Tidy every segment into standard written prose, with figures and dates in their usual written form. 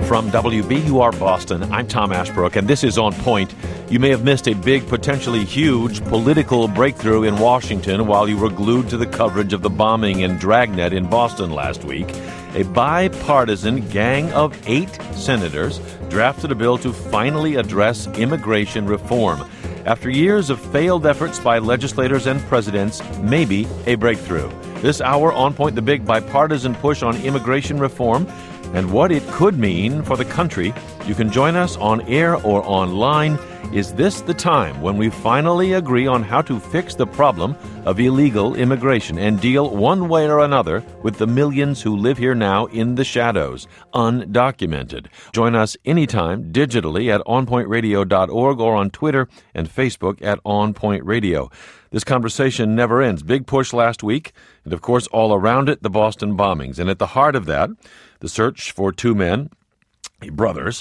From WBUR Boston, I'm Tom Ashbrook, and this is On Point. You may have missed a big, potentially huge political breakthrough in Washington while you were glued to the coverage of the bombing in Dragnet in Boston last week. A bipartisan gang of 8 senators drafted a bill to finally address immigration reform. After years of failed efforts by legislators and presidents, maybe a breakthrough. This hour, On Point, the big bipartisan push on immigration reform and what it could mean for the country. You can join us on air or online. Is this the time when we finally agree on how to fix the problem of illegal immigration and deal one way or another with the millions who live here now in the shadows, undocumented? Join us anytime digitally at onpointradio.org or on Twitter and Facebook at onpointradio. This conversation never ends. Big push last week, and of course all around it, the Boston bombings. And at the heart of that, the search for 2 men, brothers,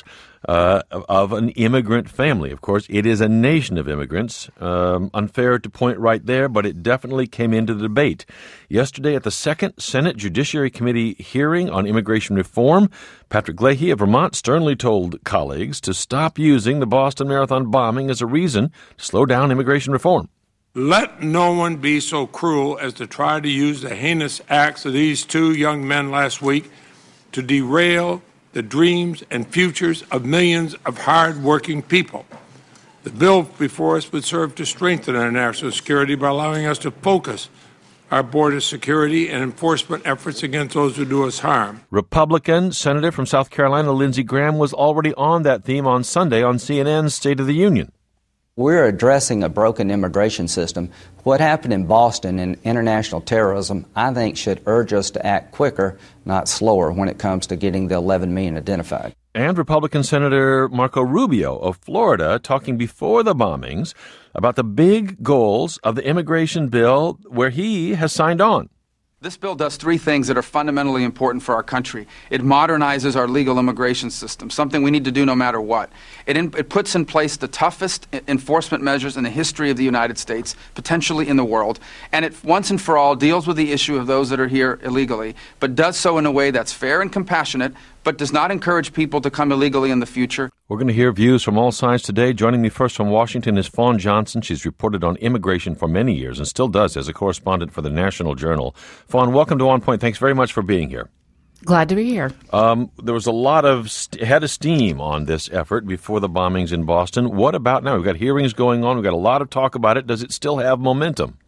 of an immigrant family. Of course, it is a nation of immigrants. Unfair to point right there, but it definitely came into the debate. Yesterday at the second Senate Judiciary Committee hearing on immigration reform, Patrick Leahy of Vermont sternly told colleagues to stop using the Boston Marathon bombing as a reason to slow down immigration reform. Let no one be so cruel as to try to use the heinous acts of these 2 young men last week to derail the dreams and futures of millions of hard-working people. The bill before us would serve to strengthen our national security by allowing us to focus our border security and enforcement efforts against those who do us harm. Republican Senator from South Carolina Lindsey Graham was already on that theme on Sunday on CNN's State of the Union. We're addressing a broken immigration system. What happened in Boston in international terrorism, I think, should urge us to act quicker, not slower, when it comes to getting the 11 million identified. And Republican Senator Marco Rubio of Florida talking before the bombings about the big goals of the immigration bill where he has signed on. This bill does 3 things that are fundamentally important for our country. It modernizes our legal immigration system, something we need to do no matter what. It puts in place the toughest enforcement measures in the history of the United States, potentially in the world. And it once and for all deals with the issue of those that are here illegally, but does so in a way that's fair and compassionate, but does not encourage people to come illegally in the future. We're going to hear views from all sides today. Joining me first from Washington is Fawn Johnson. She's reported on immigration for many years and still does as a correspondent for the National Journal. Fawn, welcome to On Point. Thanks very much for being here. Glad to be here. There was a lot of head of steam on this effort before the bombings in Boston. What about now? We've got hearings going on. We've got a lot of talk about it. Does it still have momentum?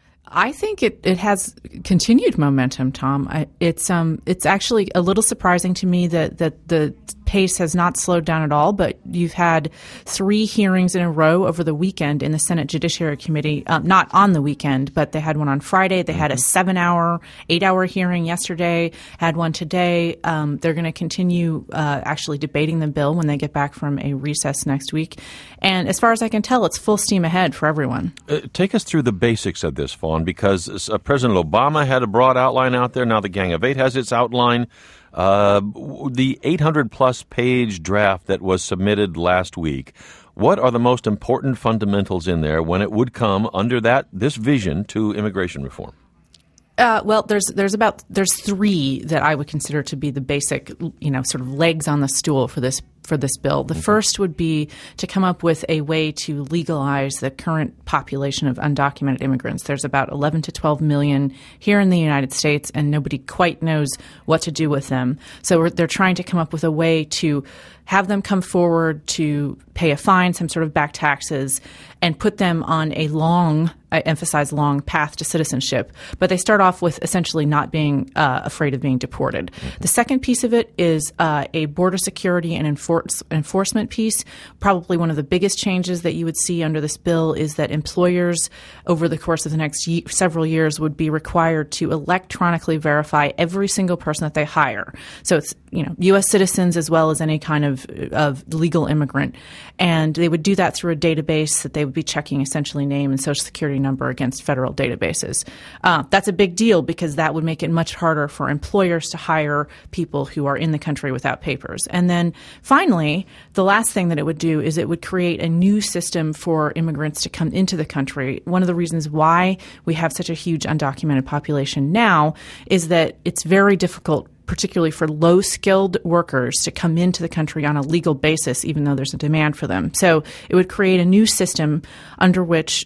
I think it has continued momentum, Tom. It's actually a little surprising to me that the pace has not slowed down at all, but you've had 3 hearings in a row over the weekend in the Senate Judiciary Committee, not on the weekend, but they had one on Friday. They had a 7-hour, 8-hour hearing yesterday, had one today. They're going to continue actually debating the bill when they get back from a recess next week. And as far as I can tell, it's full steam ahead for everyone. Take us through the basics of this, Fawn, because President Obama had a broad outline out there. Now the Gang of 8 has its outline. The 800-plus page draft that was submitted last week, what are the most important fundamentals in there when it would come under this vision to immigration reform? Well, there's 3 that I would consider to be the basic, sort of legs on the stool for this bill. The first would be to come up with a way to legalize the current population of undocumented immigrants. There's about 11 to 12 million here in the United States, and nobody quite knows what to do with them. So they're trying to come up with a way to have them come forward to pay a fine, some sort of back taxes, and put them on a long, I emphasize long, path to citizenship. But they start off with essentially not being afraid of being deported. The second piece of it is a border security and enforcement piece. Probably one of the biggest changes that you would see under this bill is that employers over the course of the next several years would be required to electronically verify every single person that they hire. So it's U.S. citizens as well as any kind of legal immigrant. And they would do that through a database that they would be checking essentially name and social security number against federal databases. That's a big deal because that would make it much harder for employers to hire people who are in the country without papers. And then finally, the last thing that it would do is it would create a new system for immigrants to come into the country. One of the reasons why we have such a huge undocumented population now is that it's very difficult particularly for low-skilled workers to come into the country on a legal basis, even though there's a demand for them. So it would create a new system under which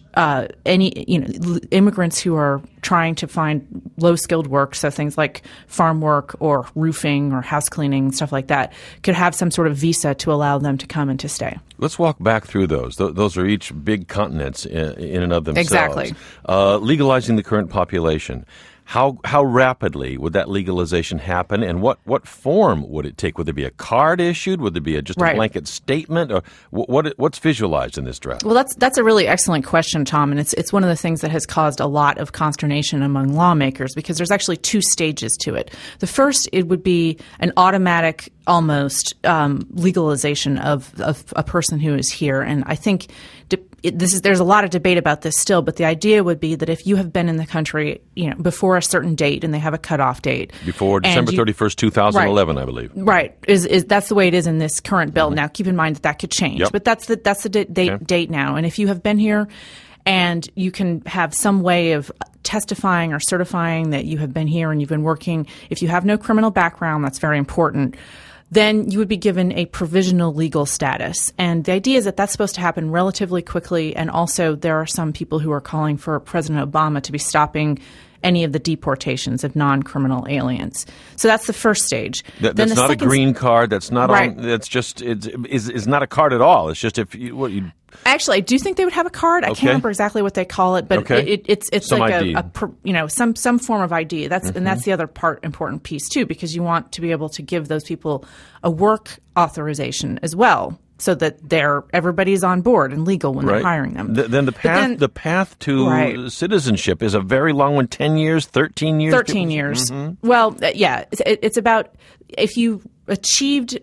immigrants who are trying to find low-skilled work, so things like farm work or roofing or house cleaning, stuff like that, could have some sort of visa to allow them to come and to stay. Let's walk back through those. Those are each big continents in and of themselves. Exactly. Legalizing the current population. How rapidly would that legalization happen, and what form would it take? Would there be a card issued? Would there be just a blanket statement, or what's visualized in this draft? Well, that's a really excellent question, Tom, and it's one of the things that has caused a lot of consternation among lawmakers because there's actually two stages to it. The first, it would be an automatic, almost legalization of a person who is here, and I think there's a lot of debate about this still, but the idea would be that if you have been in the country, before a certain date, and they have a cutoff date before December 31st, 2011, I believe. Right, is that's the way it is in this current bill. Now, keep in mind that could change, but that's the date now. And if you have been here, and you can have some way of testifying or certifying that you have been here and you've been working. If you have no criminal background, that's very important. Then you would be given a provisional legal status. And the idea is that that's supposed to happen relatively quickly. And also there are some people who are calling for President Obama to be stopping any of the deportations of non-criminal aliens. So that's the first stage. That's not a green card. That's not on. That's just it's not a card at all. It's just if you. Actually, I do think they would have a card. I can't remember exactly what they call it, but it's some like ID. Some form of ID. And that's the other important piece too, because you want to be able to give those people a work authorization as well, so that everybody's on board and legal when they're hiring them. Then the path to citizenship is a very long one. 10 years, 13 years. 13 years. Mm-hmm. Well, it's about if you achieved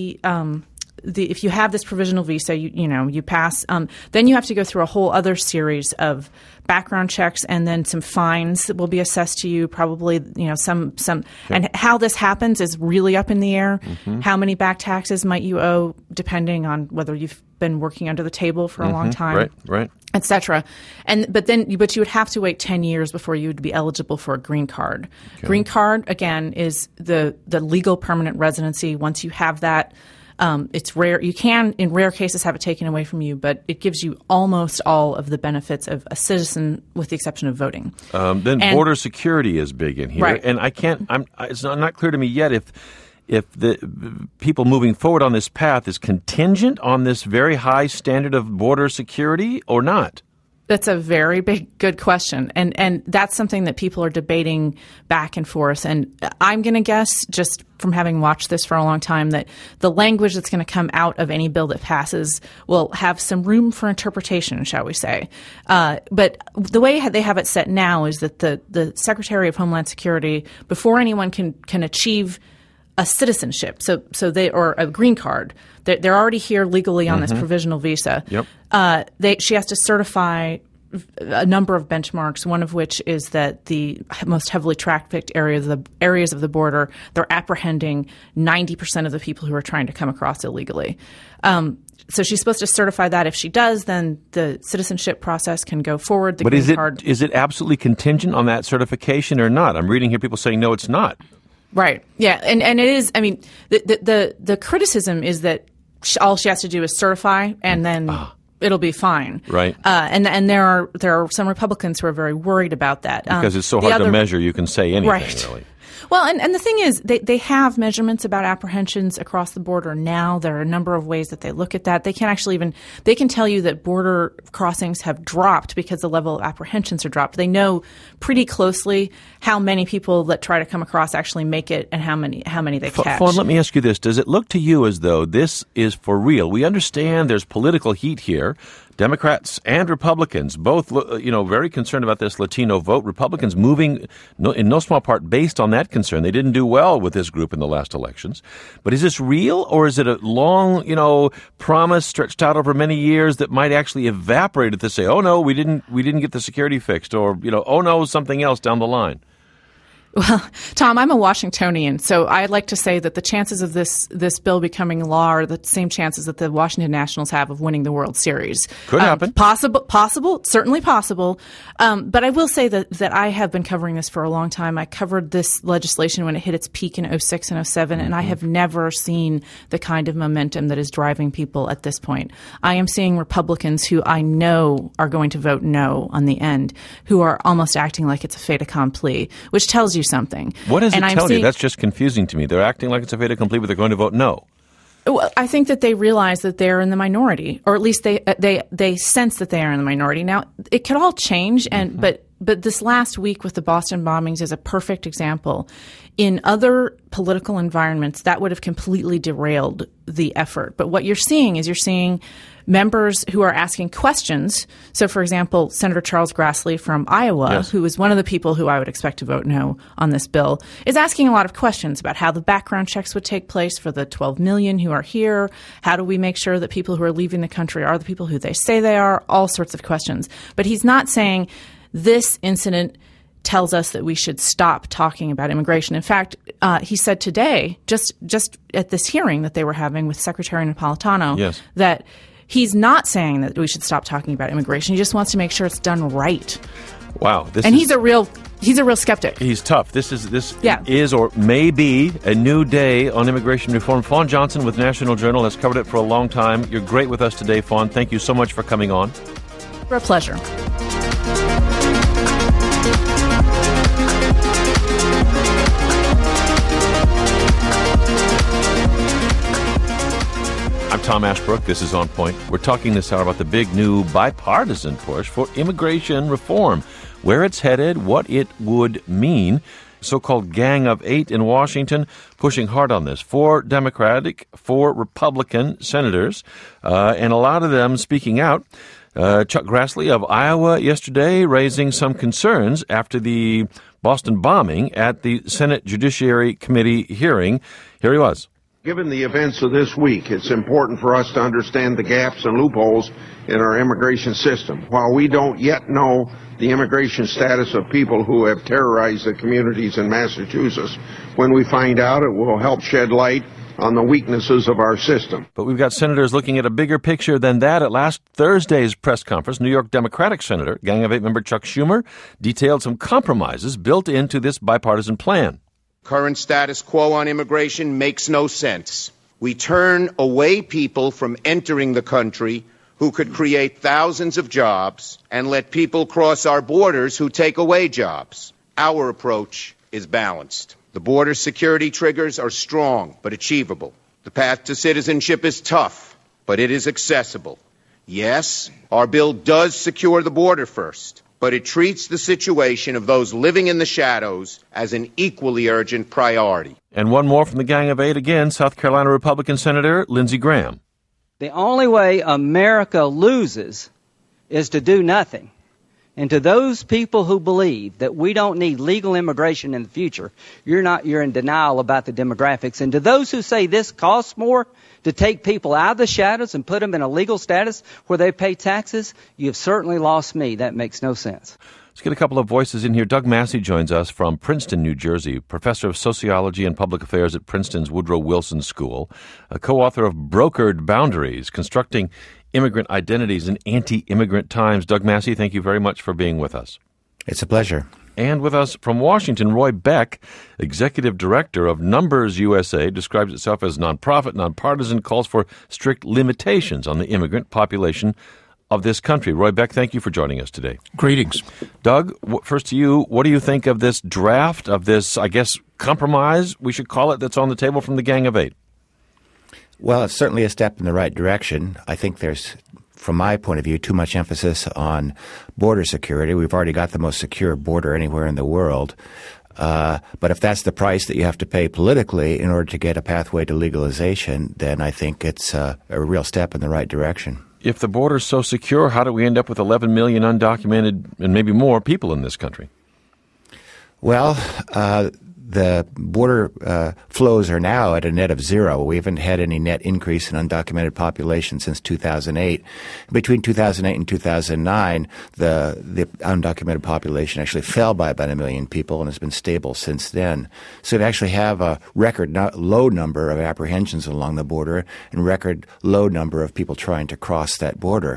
if you have this provisional visa, you pass. Then you have to go through a whole other series of background checks, and then some fines that will be assessed to you. Probably, some. Okay. And how this happens is really up in the air. Mm-hmm. How many back taxes might you owe, depending on whether you've been working under the table for a long time, right, etc. But you would have to wait 10 years before you would be eligible for a green card. Okay. Green card again is the legal permanent residency. Once you have that. It's rare. You can, in rare cases, have it taken away from you, but it gives you almost all of the benefits of a citizen, with the exception of voting. Then border security is big in here, right. And it's not clear to me yet if the people moving forward on this path is contingent on this very high standard of border security or not. That's a very good question. And that's something that people are debating back and forth. And I'm going to guess, just from having watched this for a long time, that the language that's going to come out of any bill that passes will have some room for interpretation, shall we say. But the way they have it set now is that the Secretary of Homeland Security, before anyone can achieve a citizenship, so they or a green card, they're already here legally on this provisional visa. Yep. She has to certify a number of benchmarks, one of which is that the most heavily trafficked areas of the border, they're apprehending 90% of the people who are trying to come across illegally. So she's supposed to certify that. If she does, then the citizenship process can go forward. But is it absolutely contingent on that certification or not? I'm reading here people saying, no, it's not. Right. Yeah. And it is. I mean, the criticism is that all she has to do is certify, and then it'll be fine. Right. And there are some Republicans who are very worried about that because it's so hard to measure. You can say anything, really. Well, and the thing is, they have measurements about apprehensions across the border now. There are a number of ways that they look at that. They can actually they can tell you that border crossings have dropped because the level of apprehensions are dropped. They know pretty closely how many people that try to come across actually make it and how many they catch. Fawn, let me ask you this. Does it look to you as though this is for real? We understand there's political heat here. Democrats and Republicans, both, very concerned about this Latino vote. Republicans moving in no small part based on that concern. They didn't do well with this group in the last elections. But is this real, or is it a long, promise stretched out over many years that might actually evaporate if they say, oh no, we didn't get the security fixed, or, oh no, something else down the line? Well, Tom, I'm a Washingtonian, so I like to say that the chances of this bill becoming law are the same chances that the Washington Nationals have of winning the World Series. Could happen. Possible, certainly possible. But I will say that I have been covering this for a long time. I covered this legislation when it hit its peak in 2006 and 2007, and I have never seen the kind of momentum that is driving people at this point. I am seeing Republicans who I know are going to vote no on the end, who are almost acting like it's a fait accompli, which tells you something. What does it tell you? That's just confusing to me. They're acting like it's a fait accompli, but they're going to vote no. Well, I think that they realize that they're in the minority, or at least they sense that they are in the minority. Now, it could all change, and but this last week with the Boston bombings is a perfect example. In other political environments, that would have completely derailed the effort. But what you're seeing is members who are asking questions. So, for example, Senator Charles Grassley from Iowa, yes, who is one of the people who I would expect to vote no on this bill, is asking a lot of questions about how the background checks would take place for the 12 million who are here. How do we make sure that people who are leaving the country are the people who they say they are? All sorts of questions. But he's not saying this incident tells us that we should stop talking about immigration. In fact, he said today, just at this hearing that they were having with Secretary Napolitano, yes, that he's not saying that we should stop talking about immigration. He just wants to make sure it's done right. Wow, he's a real skeptic. He's tough. This is or may be a new day on immigration reform. Fawn Johnson with National Journal has covered it for a long time. You're great with us today, Fawn. Thank you so much for coming on. For a pleasure. I'm Tom Ashbrook. This is On Point. We're talking this hour about the big new bipartisan push for immigration reform, where it's headed, what it would mean. So-called Gang of Eight in Washington pushing hard on this. 4 Democratic, 4 Republican senators, and a lot of them speaking out. Chuck Grassley of Iowa yesterday raising some concerns after the Boston bombing at the Senate Judiciary Committee hearing. Here he was. Given the events of this week, it's important for us to understand the gaps and loopholes in our immigration system. While we don't yet know the immigration status of people who have terrorized the communities in Massachusetts, when we find out, it will help shed light on the weaknesses of our system. But we've got senators looking at a bigger picture than that. At last Thursday's press conference, New York Democratic Senator, Gang of Eight member Chuck Schumer, detailed some compromises built into this bipartisan plan. Current status quo on immigration makes no sense. We turn away people from entering the country who could create thousands of jobs and let people cross our borders who take away jobs. Our approach is balanced. The border security triggers are strong but achievable. The path to citizenship is tough, but it is accessible. Yes, our bill does secure the border first, but it treats the situation of those living in the shadows as an equally urgent priority. And one more from the Gang of Eight again, South Carolina Republican Senator Lindsey Graham. The only way America loses is to do nothing. And to those people who believe that we don't need legal immigration in the future, you're in denial about the demographics. And to those who say this costs more to take people out of the shadows and put them in a legal status where they pay taxes, you've certainly lost me. That makes no sense. Let's get a couple of voices in here. Doug Massey joins us from Princeton, New Jersey, professor of sociology and public affairs at Princeton's Woodrow Wilson School, a co-author of Brokered Boundaries, Constructing Immigrant Identities in Anti-Immigrant Times. Doug Massey, thank you very much for being with us. It's a pleasure. And with us from Washington, Roy Beck, executive director of Numbers USA, describes itself as nonprofit, nonpartisan, calls for strict limitations on the immigrant population of this country. Roy Beck, thank you for joining us today. Greetings. Doug, first to you, what do you think of this draft, of this, I guess, compromise, we should call it, that's on the table from the Gang of Eight? Well, it's certainly a step in the right direction. I think there's, from my point of view, too much emphasis on border security. We've already got the most secure border anywhere in the world. But if that's the price that you have to pay politically in order to get a pathway to legalization, then I think it's a real step in the right direction. If the border's so secure, how do we end up with 11 million undocumented and maybe more people in this country? Well, the border flows are now at a net of zero. We haven't had any net increase in undocumented population since 2008. Between 2008 and 2009, the undocumented population actually fell by about 1 million people and has been stable since then. So we actually have a record low number of apprehensions along the border and record low number of people trying to cross that border.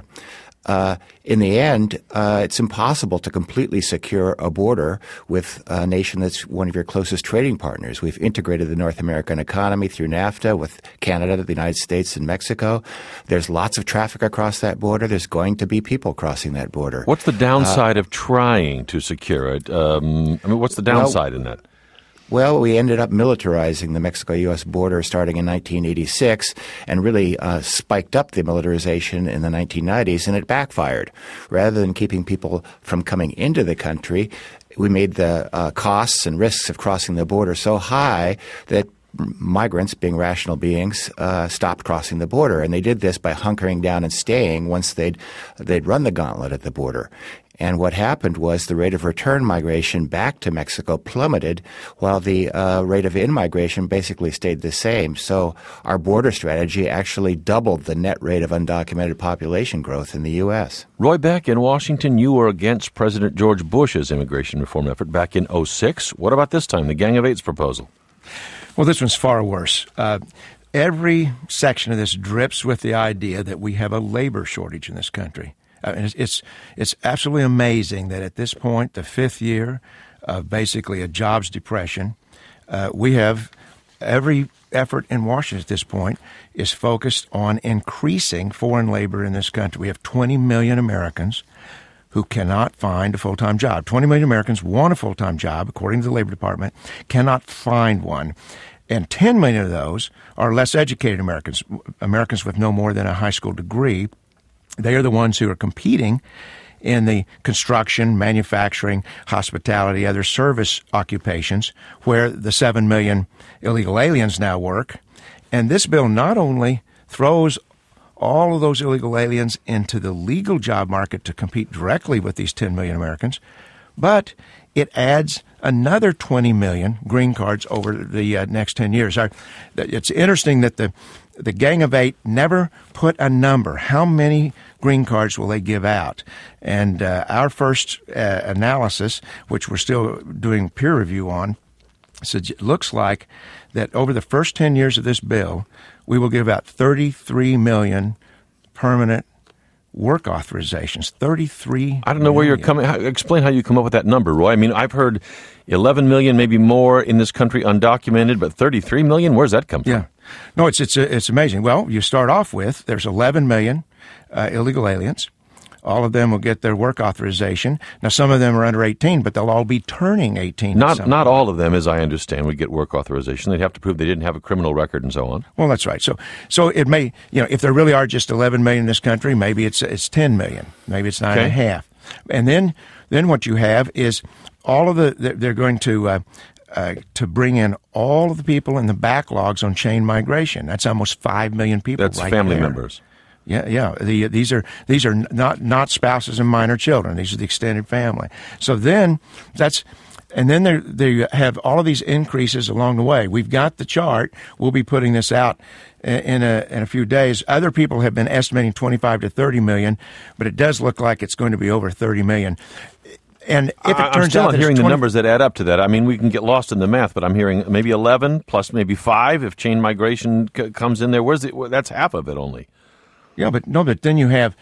In the end, it's impossible to completely secure a border with a nation that's one of your closest trading partners. We've integrated the North American economy through NAFTA with Canada, the United States, and Mexico. There's lots of traffic across that border. There's going to be people crossing that border. What's the downside of trying to secure it? What's the downside in that? Well, we ended up militarizing the Mexico-U.S. border starting in 1986 and really spiked up the militarization in the 1990s, and it backfired. Rather than keeping people from coming into the country, we made the costs and risks of crossing the border so high that migrants, being rational beings, stopped crossing the border. And they did this by hunkering down and staying once they'd run the gauntlet at the border. And what happened was the rate of return migration back to Mexico plummeted while the rate of in-migration basically stayed the same. So our border strategy actually doubled the net rate of undocumented population growth in the U.S. Roy Beck, in Washington, you were against President George Bush's immigration reform effort back in 2006. What about this time, the Gang of Eight's proposal? Well, this one's far worse. Every section of this drips with the idea that we have a labor shortage in this country. It's absolutely amazing that at this point, the fifth year of basically a jobs depression, we have every effort in Washington at this point is focused on increasing foreign labor in this country. We have 20 million Americans who cannot find a full-time job. 20 million Americans want a full-time job, according to the Labor Department, cannot find one. And 10 million of those are less educated Americans, Americans with no more than a high school degree. They are the ones who are competing in the construction, manufacturing, hospitality, other service occupations where the 7 million illegal aliens now work. And this bill not only throws all of those illegal aliens into the legal job market to compete directly with these 10 million Americans, but it adds another 20 million green cards over the next 10 years. It's interesting that the Gang of Eight never put a number. How many green cards will they give out? And our first analysis, which we're still doing peer review on, looks like that over the first 10 years of this bill, we will give out 33 million permanent work authorizations. 33 I don't know where you're coming. Explain how you come up with that number, Roy. I mean, I've heard 11 million, maybe more in this country undocumented, but 33 million? Where's that come from? Yeah. No, it's amazing. Well, you start off with, there's 11 million illegal aliens. All of them will get their work authorization. Now, some of them are under 18, but they'll all be turning 18. Not all of them, as I understand, would get work authorization. They'd have to prove they didn't have a criminal record and so on. Well, that's right. So it may, if there really are just 11 million in this country, maybe it's 10 million. Maybe it's 9.5. And then what you have is all of they're going to bring in all of the people in the backlogs on chain migration. That's almost 5 million people. That's right, family members. Yeah. These are not spouses and minor children. These are the extended family. So then they have all of these increases along the way. We've got the chart. We'll be putting this out in a few days. Other people have been estimating 25 to 30 million, but it does look like it's going to be over 30 million. And if it turns I'm still out not hearing the numbers that add up to that. I mean, we can get lost in the math, but I'm hearing maybe 11 plus maybe 5 if chain migration comes in there. That's half of it only. Yeah, but then you have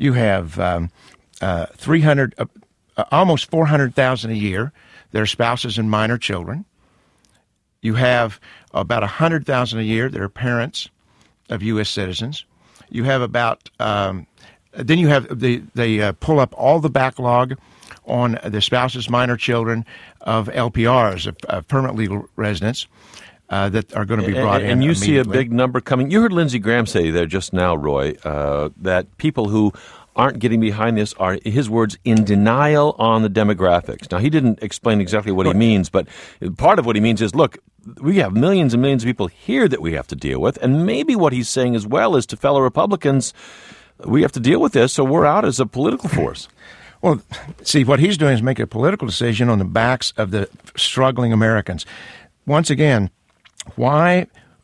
300, almost 400,000 a year. They're spouses and minor children. You have about 100,000 a year that are parents of U.S. citizens. You have about then you have they pull up all the backlog on the spouses, minor children of LPRs, of permanent legal residents. That are going to be brought in. And you see a big number coming. You heard Lindsey Graham say there just now, Roy, that people who aren't getting behind this are, his words, in denial on the demographics. Now, he didn't explain exactly what he means, but part of what he means is, look, we have millions and millions of people here that we have to deal with, and maybe what he's saying as well is to fellow Republicans, we have to deal with this, so we're out as a political force. Well, see, what he's doing is make a political decision on the backs of the struggling Americans. once again, why,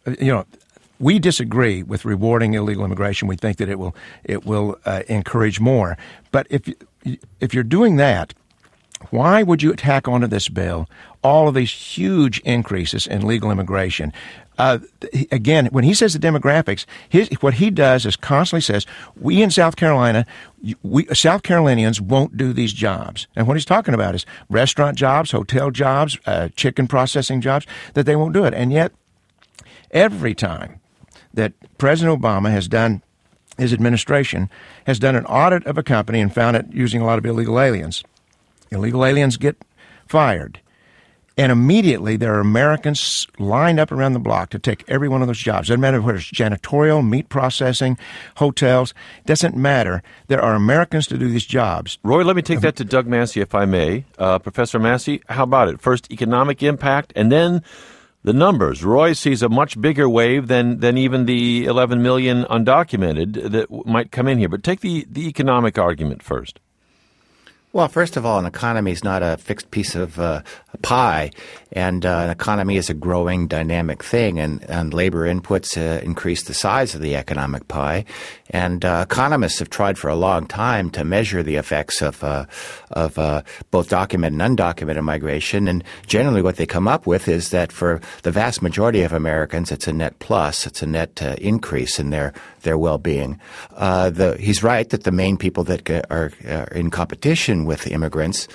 we disagree with rewarding illegal immigration. We think that it will encourage more. But if you're doing that, why would you tack onto this bill all of these huge increases in legal immigration? Again, when he says the demographics, what he does is constantly says, we in South Carolina, South Carolinians won't do these jobs. And what he's talking about is restaurant jobs, hotel jobs, chicken processing jobs, that they won't do it. And yet, every time that President Obama has done, his administration has done an audit of a company and found it using a lot of illegal aliens, illegal aliens get fired. And immediately there are Americans lined up around the block to take every one of those jobs. Doesn't matter whether it's janitorial, meat processing, hotels. Doesn't matter. There are Americans to do these jobs. Roy, let me take that to Doug Massey, if I may. Professor Massey, how about it? First, economic impact, and then the numbers. Roy sees a much bigger wave than even the 11 million undocumented that might come in here. But take the economic argument first. Well, first of all, an economy is not a fixed piece of pie, and an economy is a growing, dynamic thing, and labor inputs increase the size of the economic pie. And economists have tried for a long time to measure the effects of both documented and undocumented migration, and generally what they come up with is that for the vast majority of Americans, it's a net plus, it's a net increase in their well-being. He's right that the main people that are in competition with immigrants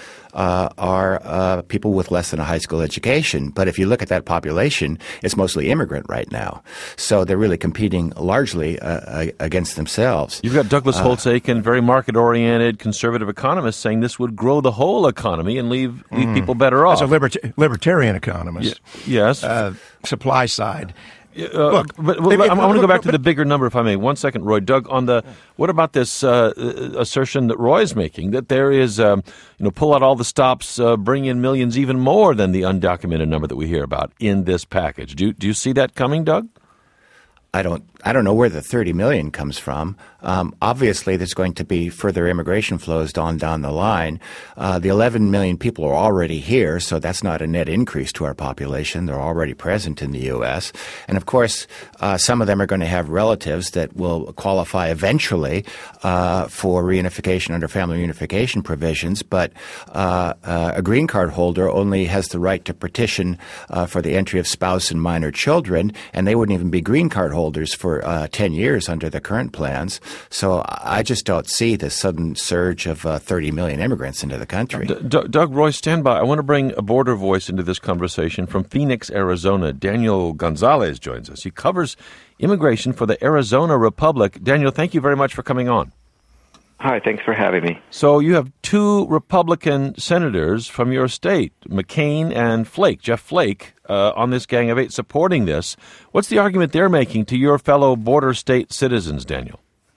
are people with less than a high school education. But if you look at that population, it's mostly immigrant right now. So they're really competing largely against themselves. You've got Douglas Holtz-Eakin, very market-oriented conservative economist, saying this would grow the whole economy and leave people better off. As a libertarian economist. Yes. Supply side. Look, but I want to go back to the bigger number, if I may. 1 second, Roy. Doug, what about this assertion that Roy is making, that there is, pull out all the stops, bring in millions, even more than the undocumented number that we hear about in this package? Do you see that coming, Doug? I don't know where the 30 million comes from. Obviously, there's going to be further immigration flows down the line. The 11 million people are already here, so that's not a net increase to our population. They're already present in the U.S. And, of course, some of them are going to have relatives that will qualify eventually for reunification under family reunification provisions. But a green card holder only has the right to petition for the entry of spouse and minor children, and they wouldn't even be green card holders for 10 years under the current plans. So I just don't see this sudden surge of 30 million immigrants into the country. Doug, Roy, stand by. I want to bring a border voice into this conversation from Phoenix, Arizona. Daniel Gonzalez joins us. He covers immigration for the Arizona Republic. Daniel, thank you very much for coming on. Hi, thanks for having me. So you have two Republican senators from your state, McCain and Flake, Jeff Flake, on this Gang of Eight supporting this. What's the argument they're making to your fellow border state citizens, Daniel?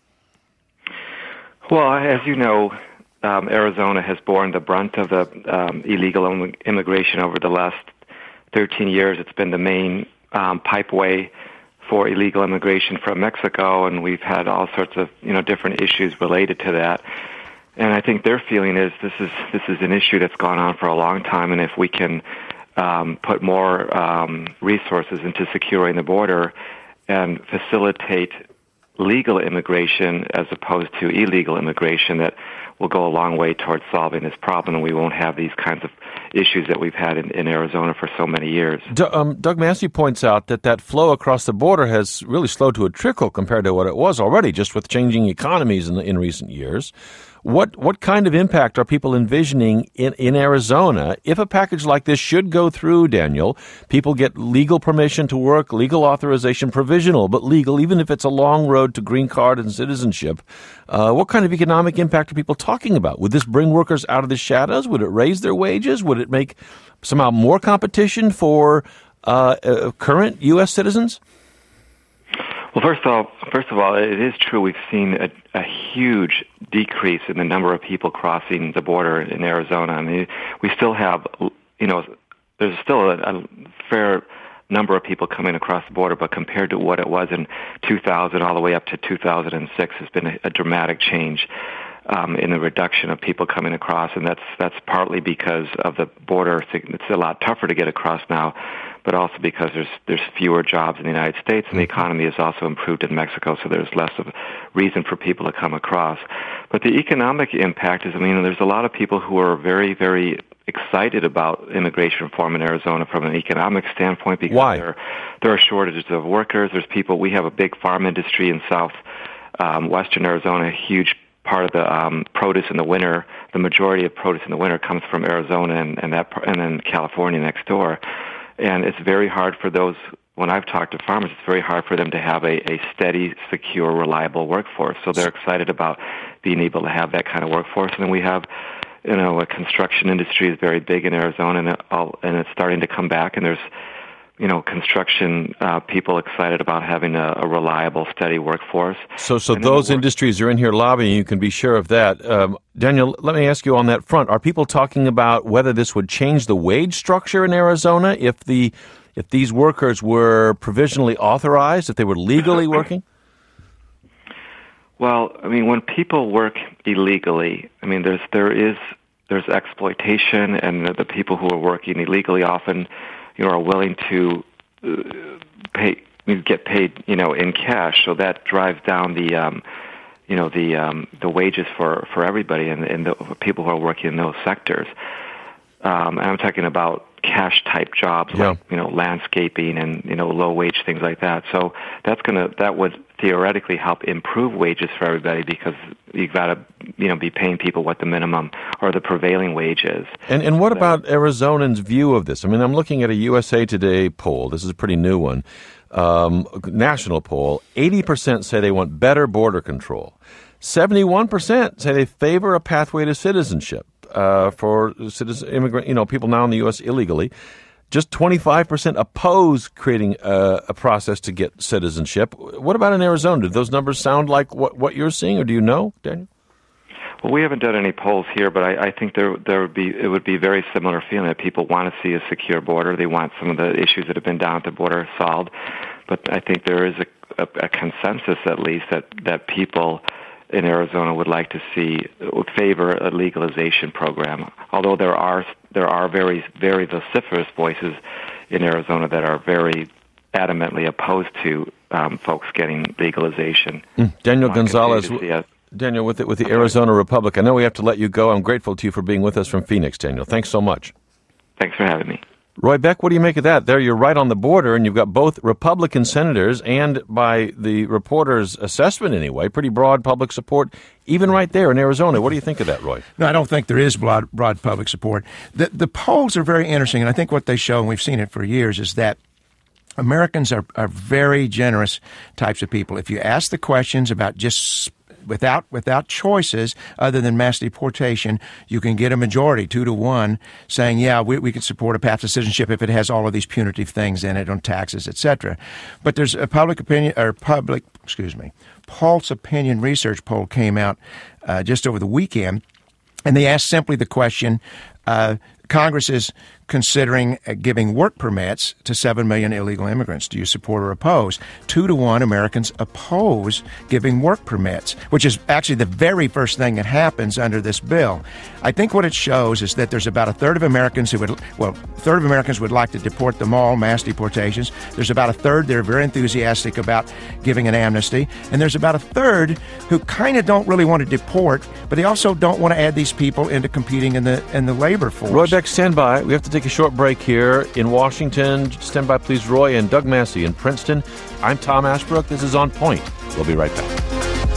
Well, as you know, Arizona has borne the brunt of the illegal immigration over the last 13 years. It's been the main pipeway for illegal immigration from Mexico, and we've had all sorts of different issues related to that. And I think their feeling is this is an issue that's gone on for a long time, and if we can put more resources into securing the border and facilitate legal immigration as opposed to illegal immigration, that will go a long way towards solving this problem, and we won't have these kinds of issues that we've had in Arizona for so many years. Doug Massey points out that flow across the border has really slowed to a trickle compared to what it was already, just with changing economies in recent years. What kind of impact are people envisioning in Arizona if a package like this should go through, Daniel? People get legal permission to work, legal authorization, provisional, but legal, even if it's a long road to green card and citizenship. What kind of economic impact are people talking about? Would this bring workers out of the shadows? Would it raise their wages? Would it make somehow more competition for current U.S. citizens? Well, first of all, it is true we've seen a huge decrease in the number of people crossing the border in Arizona. I mean, we still have, there's still a fair number of people coming across the border, but compared to what it was in 2000 all the way up to 2006 has been a dramatic change. in the reduction of people coming across, and that's partly because of the border. It's a lot tougher to get across now, but also because there's fewer jobs in the United States, and the economy has also improved in Mexico, so there's less of a reason for people to come across. But the economic impact is, there's a lot of people who are very, very excited about immigration reform in Arizona from an economic standpoint because Why? There are shortages of workers. There's people. We have a big farm industry in western Arizona, a huge part of the produce in the winter. The majority of produce in the winter comes from Arizona and then California next door. And it's very hard for those. When I've talked to farmers, it's very hard for them to have a steady, secure, reliable workforce. So they're excited about being able to have that kind of workforce. And then we have, a construction industry is very big in Arizona, and it's starting to come back. And there's, construction people excited about having a reliable, steady workforce. So those industries are in here lobbying. You can be sure of that. Daniel, let me ask you on that front. Are people talking about whether this would change the wage structure in Arizona if these workers were provisionally authorized, if they were legally working? Well, when people work illegally, there's exploitation, and the people who are working illegally often, are willing to get paid, in cash. So that drives down the wages for everybody and the people who are working in those sectors. And I'm talking about cash-type jobs like, landscaping and, low-wage things like that. So that would theoretically help improve wages for everybody because you've got to, be paying people what the minimum or the prevailing wage is. And what about Arizonans' view of this? I'm looking at a USA Today poll. This is a pretty new one. National poll. 80% say they want better border control. 71% say they favor a pathway to citizenship. For immigrant, people now in the U.S. illegally. Just 25% oppose creating a process to get citizenship. What about in Arizona? Do those numbers sound like what you're seeing, or do you know, Daniel? Well, we haven't done any polls here, but I think it would be very similar feeling that people want to see a secure border. They want some of the issues that have been down at the border solved. But I think there is a consensus, at least, that people in Arizona would like to favor a legalization program. Although there are very, very vociferous voices in Arizona that are very adamantly opposed to folks getting legalization. Daniel Gonzalez, Daniel, with the Arizona Republic. I know we have to let you go. I'm grateful to you for being with us from Phoenix, Daniel. Thanks so much. Thanks for having me. Roy Beck, what do you make of that? There, you're right on the border, and you've got both Republican senators and, by the reporter's assessment anyway, pretty broad public support, even right there in Arizona. What do you think of that, Roy? No, I don't think there is broad public support. The polls are very interesting, and I think what they show, and we've seen it for years, is that Americans are very generous types of people. If you ask the questions about just without choices other than mass deportation, you can get a majority, 2-1, saying, yeah, we could support a path to citizenship if it has all of these punitive things in it on taxes, etc. But there's a Pulse Opinion Research poll came out just over the weekend, and they asked simply the question, Congress is considering giving work permits to 7 million illegal immigrants. Do you support or oppose? 2-1 Americans oppose giving work permits, which is actually the very first thing that happens under this bill. I think what it shows is that there's about a third of Americans would like to deport them all, mass deportations. There's about a third that are very enthusiastic about giving an amnesty. And there's about a third who kind of don't really want to deport, but they also don't want to add these people into competing in the labor force. Roy Beck, stand by. We have to take a short break here in Washington. Stand by, please, Roy and Doug Massey in Princeton. I'm Tom Ashbrook. This is On Point. We'll be right back.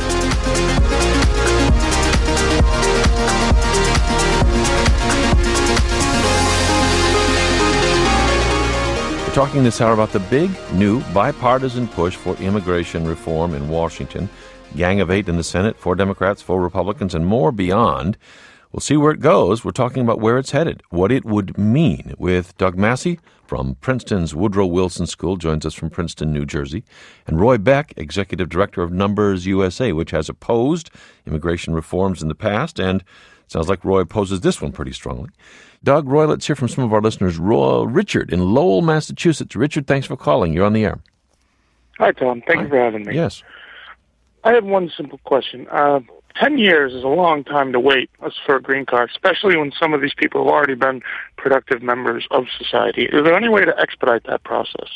We're talking this hour about the big, new, bipartisan push for immigration reform in Washington. Gang of 8 in the Senate, 4 Democrats, 4 Republicans, and more beyond. We'll see where it goes. We're talking about where it's headed, what it would mean, with Doug Massey from Princeton's Woodrow Wilson School, joins us from Princeton, New Jersey, and Roy Beck, Executive Director of Numbers USA, which has opposed immigration reforms in the past, and it sounds like Roy opposes this one pretty strongly. Doug, Roy, let's hear from some of our listeners. Richard in Lowell, Massachusetts. Richard, thanks for calling. You're on the air. Hi, Tom. Thank you for having me. Yes. I have one simple question. 10 years is a long time to wait for a green card, especially when some of these people have already been productive members of society. Is there any way to expedite that process?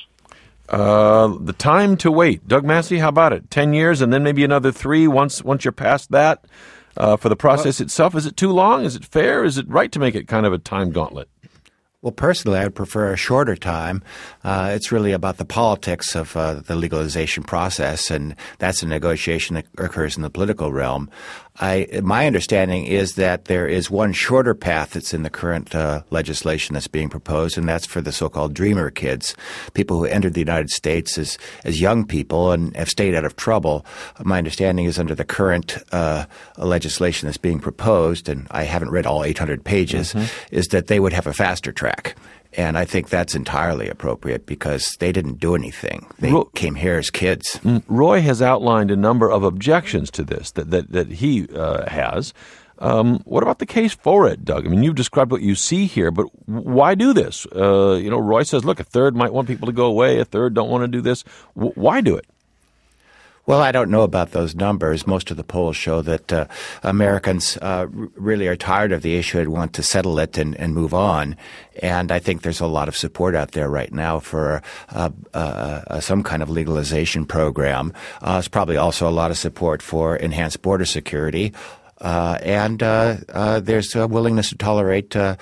The time to wait. Doug Massey, how about it? 10 years and then maybe another 3 once you're past that for the process itself. Is it too long? Is it fair? Is it right to make it kind of a time gauntlet? Well, personally, I would prefer a shorter time. It's really about the politics of the legalization process, and that's a negotiation that occurs in the political realm. My understanding is that there is one shorter path that's in the current legislation that's being proposed, and that's for the so-called dreamer kids, people who entered the United States as young people and have stayed out of trouble. My understanding is under the current legislation that's being proposed, and I haven't read all 800 pages, is that they would have a faster track. And I think that's entirely appropriate because they didn't do anything. They came here as kids. Roy has outlined a number of objections to this that he has. What about the case for it, Doug? I mean, you've described what you see here, but why do this? Roy says, look, a third might want people to go away, a third don't want to do this. Why do it? Well, I don't know about those numbers. Most of the polls show that Americans really are tired of the issue and want to settle it and move on. And I think there's a lot of support out there right now for some kind of legalization program. There's probably also a lot of support for enhanced border security. And there's a willingness to tolerate an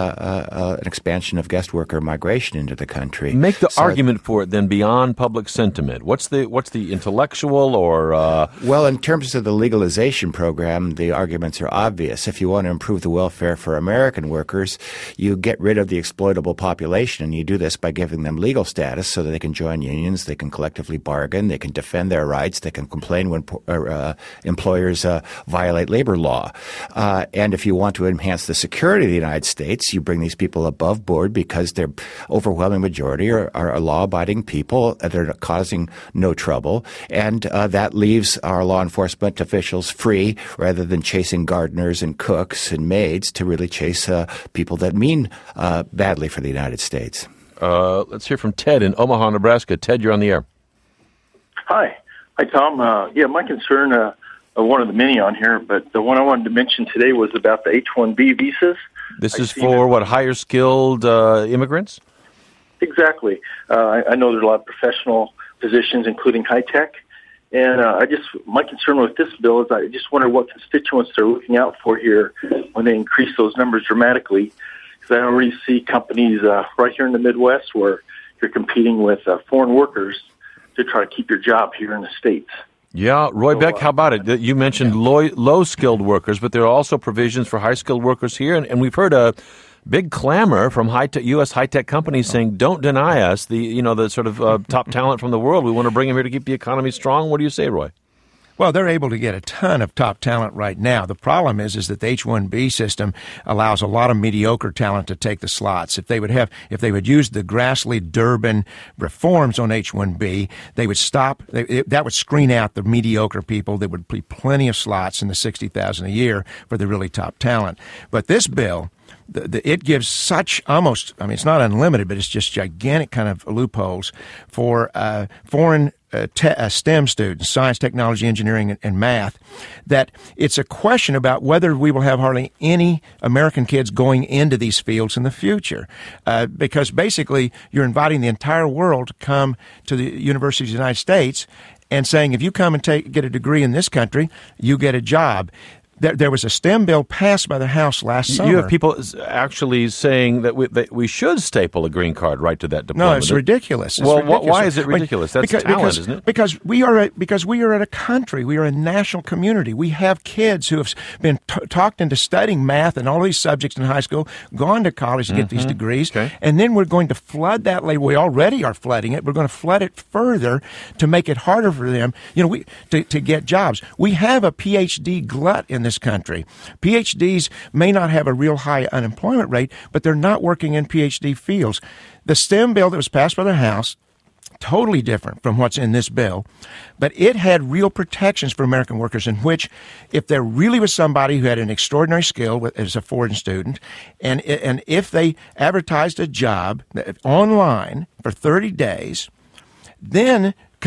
expansion of guest worker migration into the country. Make the argument for it then beyond public sentiment. What's the intellectual or? Well, in terms of the legalization program, the arguments are obvious. If you want to improve the welfare for American workers, you get rid of the exploitable population, and you do this by giving them legal status so that they can join unions, they can collectively bargain, they can defend their rights, they can complain when employers violate labor law. And if you want to enhance the security of the United States, you bring these people above board because their overwhelming majority are law-abiding people. They're causing no trouble. And that leaves our law enforcement officials free rather than chasing gardeners and cooks and maids to really chase people that mean badly for the United States. Let's hear from Ted in Omaha, Nebraska. Ted, you're on the air. Hi, Tom. My concern one of the many on here, but the one I wanted to mention today was about the H-1B visas. This is for what, higher skilled immigrants? Exactly. I know there's a lot of professional positions, including high tech, and my concern with this bill is I just wonder what constituents they're looking out for here when they increase those numbers dramatically. Because I already see companies right here in the Midwest where you're competing with foreign workers to try to keep your job here in the States. Yeah, Roy Beck, how about it? You mentioned low-skilled workers, but there are also provisions for high-skilled workers here, and we've heard a big clamor from U.S. high-tech companies saying, don't deny us the sort of top talent from the world. We want to bring them here to keep the economy strong. What do you say, Roy? Well, they're able to get a ton of top talent right now. The problem is that the H-1B system allows a lot of mediocre talent to take the slots. If they would use the Grassley-Durbin reforms on H-1B, they would stop. That would screen out the mediocre people. There would be plenty of slots in the $60,000 a year for the really top talent. But this bill, it gives such almost, it's not unlimited, but it's just gigantic kind of loopholes for foreign STEM students, science, technology, engineering, and math, that it's a question about whether we will have hardly any American kids going into these fields in the future. Because basically, you're inviting the entire world to come to the universities of the United States and saying, if you come and get a degree in this country, you get a job. There was a STEM bill passed by the House last summer. You have people actually saying that we should staple a green card right to that diploma. No, it's ridiculous. Why is it ridiculous? That's talent, isn't it? Because we are at a country. We are a national community. We have kids who have been talked into studying math and all these subjects in high school, gone to college to get these degrees, and then we're going to flood that labor. We already are flooding it. We're going to flood it further to make it harder for them, to get jobs. We have a PhD glut in this country. PhDs may not have a real high unemployment rate, but they're not working in PhD fields. The STEM bill that was passed by the House, totally different from what's in this bill, but it had real protections for American workers in which if there really was somebody who had an extraordinary skill as a foreign student, and if they advertised a job online for 30 days, then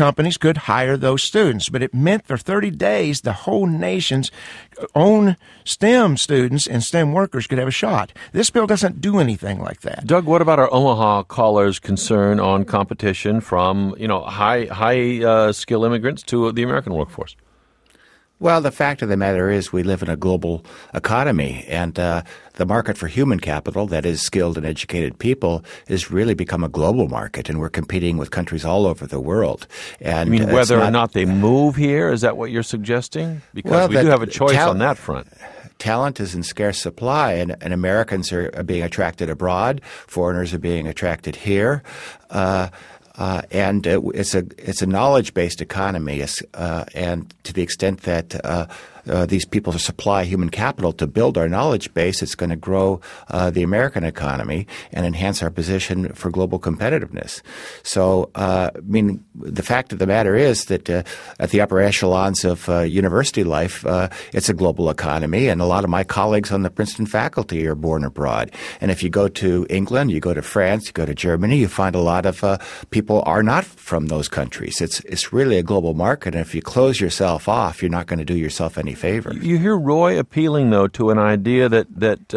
companies could hire those students. But it meant for 30 days, the whole nation's own STEM students and STEM workers could have a shot. This bill doesn't do anything like that. Doug, what about our Omaha caller's concern on competition from, high skill immigrants to the American workforce? Well, the fact of the matter is we live in a global economy, and the market for human capital, that is skilled and educated people, has really become a global market, and we're competing with countries all over the world. And you mean whether or not they move here? Is that what you're suggesting? Because we do have a choice on that front. Talent is in scarce supply, and Americans are being attracted abroad. Foreigners are being attracted here. And it's a knowledge-based economy, and to the extent that these people supply human capital to build our knowledge base, it's going to grow the American economy and enhance our position for global competitiveness. So, the fact of the matter is that at the upper echelons of university life, it's a global economy, and a lot of my colleagues on the Princeton faculty are born abroad. And if you go to England, you go to France, you go to Germany, you find a lot of people are not from those countries. It's really a global market, and if you close yourself off, you're not going to do yourself any favor. You hear Roy appealing, though, to an idea that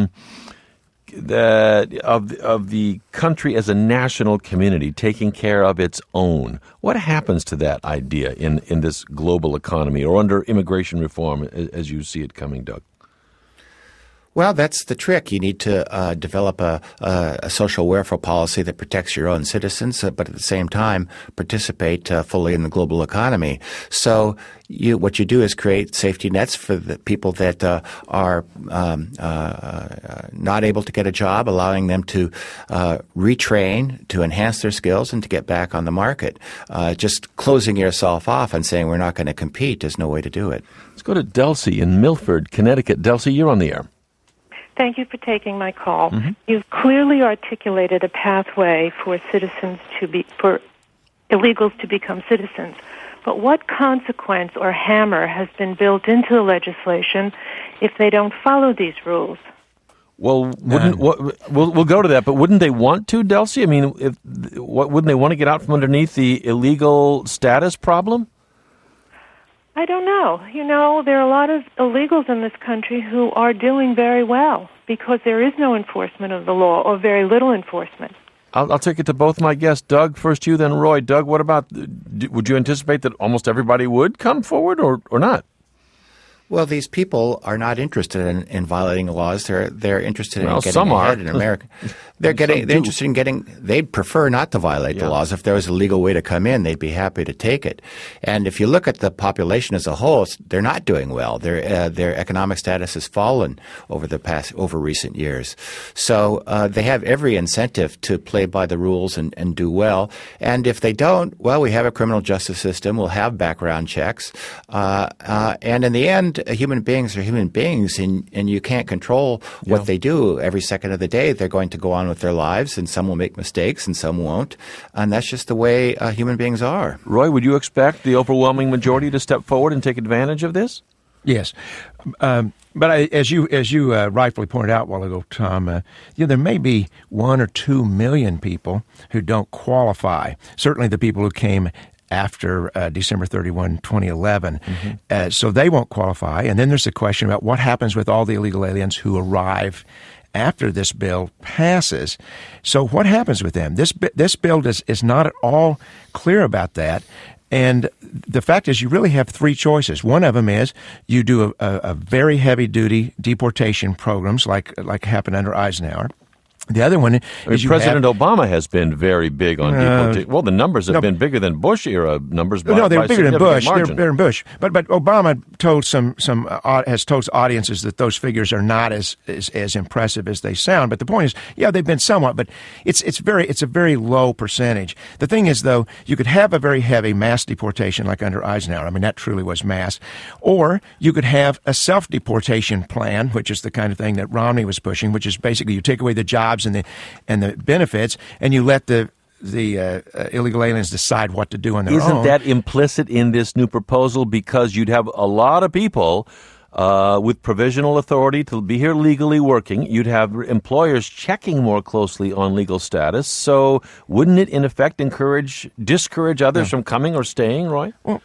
of the country as a national community taking care of its own. What happens to that idea in this global economy or under immigration reform as you see it coming, Doug? Well, that's the trick. You need to develop a social welfare policy that protects your own citizens, but at the same time participate fully in the global economy. So what you do is create safety nets for the people that are not able to get a job, allowing them to retrain, to enhance their skills, and to get back on the market. Just closing yourself off and saying we're not going to compete is no way to do it. Let's go to Delcy in Milford, Connecticut. Delcy, you're on the air. Thank you for taking my call. Mm-hmm. You've clearly articulated a pathway for for illegals to become citizens. But what consequence or hammer has been built into the legislation if they don't follow these rules? Well, we'll go to that, but wouldn't they want to, Delcy? I mean, wouldn't they want to get out from underneath the illegal status problem? I don't know. There are a lot of illegals in this country who are doing very well because there is no enforcement of the law or very little enforcement. I'll take it to both my guests. Doug, first you, then Roy. Doug, what about, would you anticipate that almost everybody would come forward or not? Well, these people are not interested in violating laws. They're interested in getting some ahead are. in America. They're interested in getting. They'd prefer not to violate the laws. If there was a legal way to come in, they'd be happy to take it. And if you look at the population as a whole, they're not doing well. Their economic status has fallen over recent years. So they have every incentive to play by the rules and do well. And if they don't, well, we have a criminal justice system. We'll have background checks. And in the end, human beings are human beings, and you can't control what they do every second of the day. They're going to go on with their lives, and some will make mistakes and some won't. And that's just the way human beings are. Roy, would you expect the overwhelming majority to step forward and take advantage of this? Yes. But as you rightfully pointed out a while ago, Tom, there may be 1 or 2 million people who don't qualify. Certainly the people who came after December 31, 2011. Mm-hmm. So they won't qualify. And then there's the question about what happens with all the illegal aliens who arrive after this bill passes. So what happens with them? This bill is not at all clear about that. And the fact is you really have 3 choices. One of them is you do a very heavy-duty deportation programs like happened under Eisenhower. The other one is President Obama has been very big on deportation. Well, the numbers have been bigger than Bush-era numbers. No, they're bigger than Bush. They're bigger than Bush. But Obama told has told audiences that those figures are not as impressive as they sound. But the point is, they've been somewhat, but it's a very low percentage. The thing is, though, you could have a very heavy mass deportation like under Eisenhower. I mean, that truly was mass. Or you could have a self-deportation plan, which is the kind of thing that Romney was pushing, which is basically you take away the jobs and the benefits, and you let the illegal aliens decide what to do on their own. Isn't that implicit in this new proposal? Because you'd have a lot of people with provisional authority to be here legally working. You'd have employers checking more closely on legal status. So wouldn't it, in effect, discourage others from coming or staying, Roy? Well,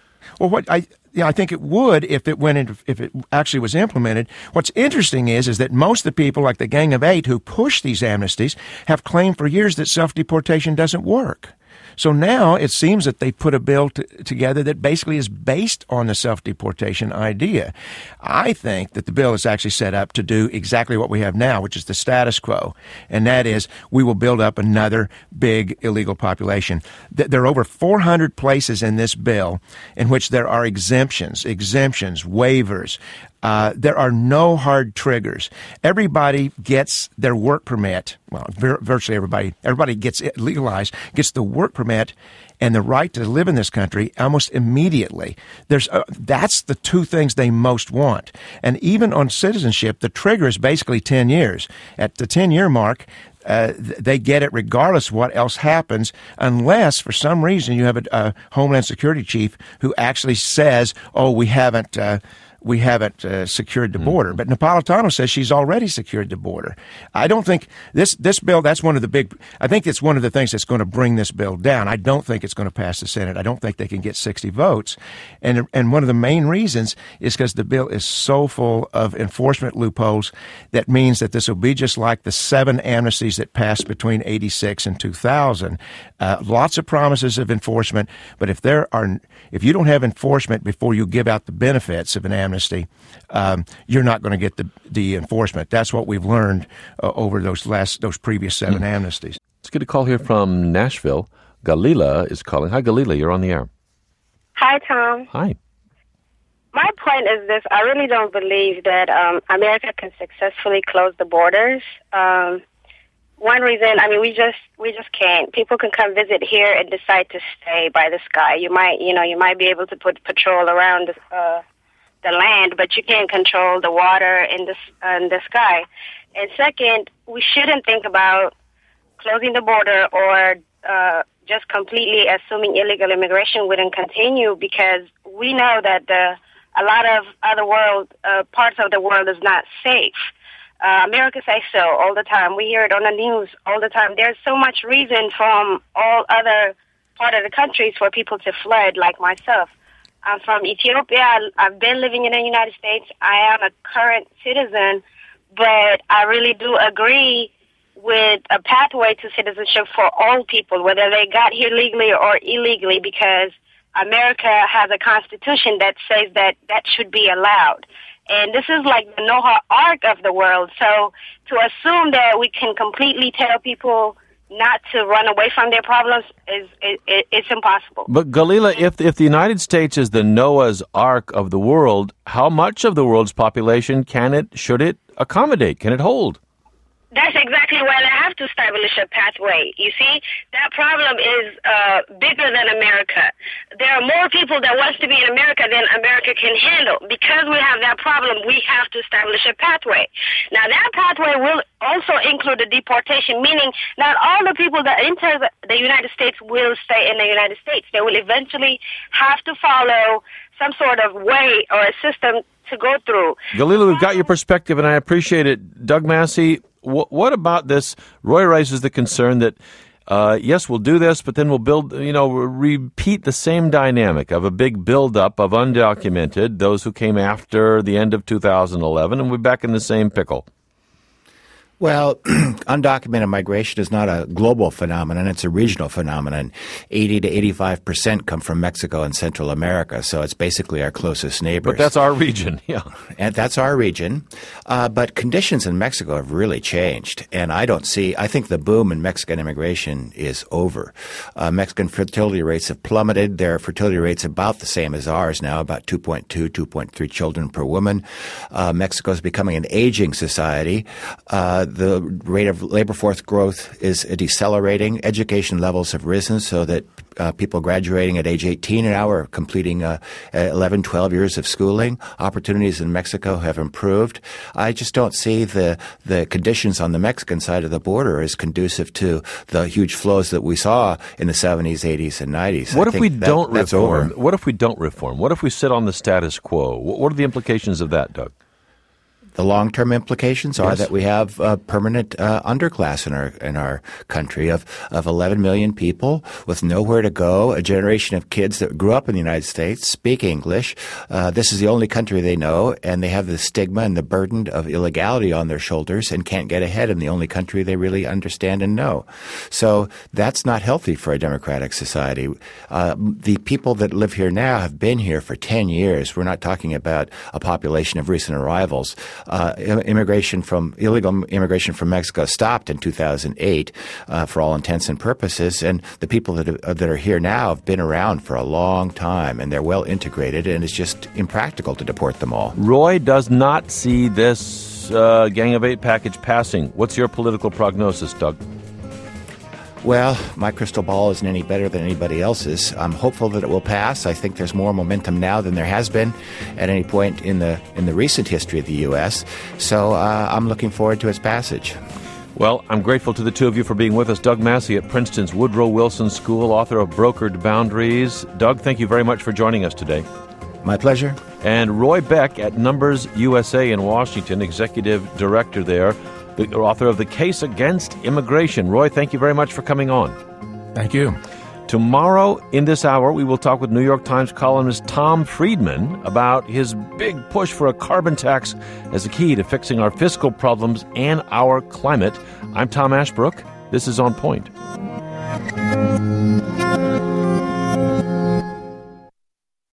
I think it would if it actually was implemented. What's interesting is that most of the people, like the Gang of Eight, who push these amnesties, have claimed for years that self-deportation doesn't work. So now it seems that they put a bill together that basically is based on the self-deportation idea. I think that the bill is actually set up to do exactly what we have now, which is the status quo, and that is we will build up another big illegal population. There are over 400 places in this bill in which there are exemptions, waivers. There are no hard triggers. Everybody gets their work permit. Well, virtually everybody gets it legalized, gets the work permit and the right to live in this country almost immediately. That's the two things they most want. And even on citizenship, the trigger is basically 10 years. At the 10-year mark, they get it regardless of what else happens, unless for some reason you have a Homeland Security chief who actually says, "Oh, we haven't secured the border." But Napolitano says she's already secured the border. I don't think this bill, I think it's one of the things that's going to bring this bill down. I don't think it's going to pass the Senate. I don't think they can get 60 votes. And one of the main reasons is because the bill is so full of enforcement loopholes that means that this will be just like the 7 amnesties that passed between 86 and 2000. Lots of promises of enforcement, but if you don't have enforcement before you give out the benefits of an amnesty, you're not going to get the enforcement. That's what we've learned over those previous 7 amnesties. Let's get a call here from Nashville. Galila is calling. Hi, Galila. You're on the air. Hi, Tom. Hi. My point is this. I really don't believe that America can successfully close the borders. One reason, we just can't. People can come visit here and decide to stay by the sky. You might be able to put patrol around the land, but you can't control the water and the sky. And second, we shouldn't think about closing the border or just completely assuming illegal immigration wouldn't continue, because we know that a lot of other parts of the world is not safe. America says so all the time. We hear it on the news all the time. There's so much reason from all other part of the countries for people to flood, like myself. I'm from Ethiopia. I've been living in the United States. I am a current citizen, but I really do agree with a pathway to citizenship for all people, whether they got here legally or illegally, because America has a constitution that says that should be allowed. And this is like the Noah Ark of the world. So to assume that we can completely tell people not to run away from their problems it's impossible. But Galila, if the United States is the Noah's Ark of the world, how much of the world's population should it accommodate? Can it hold? That's exactly why they have to establish a pathway. You see, that problem is bigger than America. There are more people that want to be in America than America can handle. Because we have that problem, we have to establish a pathway. Now, that pathway will also include the deportation, meaning not all the people that enter the United States will stay in the United States. They will eventually have to follow some sort of way or a system to go through. Galila, we've got your perspective, and I appreciate it. Doug Massey, what about this? Roy raises the concern that, yes, we'll do this, but then we'll repeat the same dynamic of a big buildup of undocumented, those who came after the end of 2011, and we're back in the same pickle. Well, undocumented migration is not a global phenomenon. It's a regional phenomenon. 80 to 85% come from Mexico and Central America, so it's basically our closest neighbors. But that's our region, yeah. And that's our region. But conditions in Mexico have really changed. And I think the boom in Mexican immigration is over. Mexican fertility rates have plummeted. Their fertility rate's about the same as ours now, about 2.3 children per woman. Mexico is becoming an aging society. the rate of labor force growth is decelerating. Education levels have risen so that people graduating at age 18 now are completing 11, 12 years of schooling. Opportunities in Mexico have improved. I just don't see the conditions on the Mexican side of the border as conducive to the huge flows that we saw in the 70s, 80s, and 90s. What if we don't reform? Over. What if we don't reform? What if we sit on the status quo? What are the implications of that, Doug? The long-term implications are that we have a permanent underclass in our country of 11 million people with nowhere to go, a generation of kids that grew up in the United States, speak English. This is the only country they know, and they have the stigma and the burden of illegality on their shoulders and can't get ahead in the only country they really understand and know. So that's not healthy for a democratic society. The people that live here now have been here for 10 years. We're not talking about a population of recent arrivals. Illegal immigration from Mexico stopped in 2008 for all intents and purposes, and the people that are here now have been around for a long time, and they're well integrated, and it's just impractical to deport them all. Roy does not see this Gang of Eight package passing. What's your political prognosis, Doug? Well, my crystal ball isn't any better than anybody else's. I'm hopeful that it will pass. I think there's more momentum now than there has been at any point in the recent history of the U.S. So I'm looking forward to its passage. Well, I'm grateful to the two of you for being with us. Doug Massey at Princeton's Woodrow Wilson School, author of Brokered Boundaries. Doug, thank you very much for joining us today. My pleasure. And Roy Beck at Numbers USA in Washington, executive director there, the author of The Case Against Immigration. Roy, thank you very much for coming on. Thank you. Tomorrow in this hour, we will talk with New York Times columnist Tom Friedman about his big push for a carbon tax as a key to fixing our fiscal problems and our climate. I'm Tom Ashbrook. This is On Point.